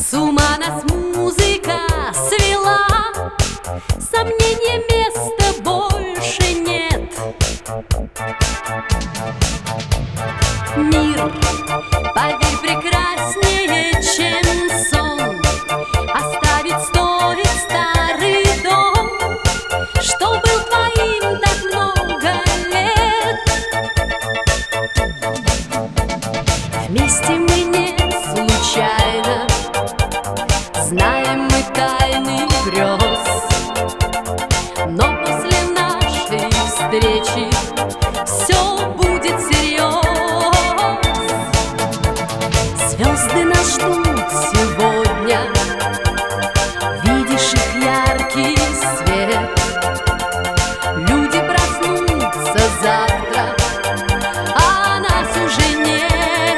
С ума нас музыка свела, сомнения места больше нет. Мир, поверь, прекраснее, чем сон. Оставить стоит старый дом, что был твоим так много лет. Вместе мы не случайно, знаем мы тайны грез, но после нашей встречи все будет всерьез. Звезды нас ждут сегодня, видишь их яркий свет. Люди проснутся завтра, а нас уже нет.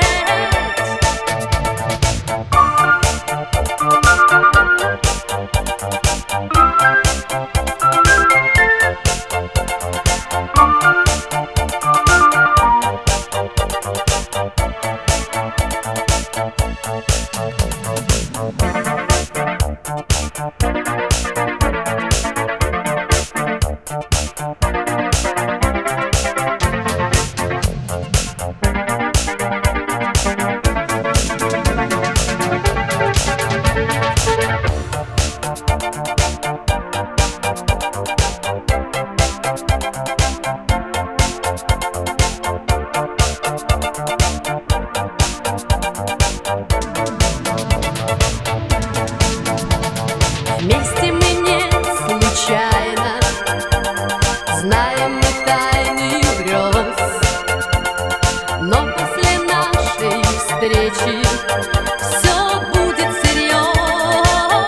Вместе мы не случайно, знаем мы тайны грез, но после нашей встречи все будет всерьез.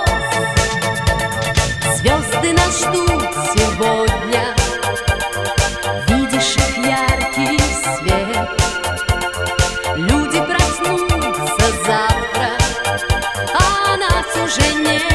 Звезды нас ждут сегодня, видишь их яркий свет. Люди проснутся завтра, а нас уже нет.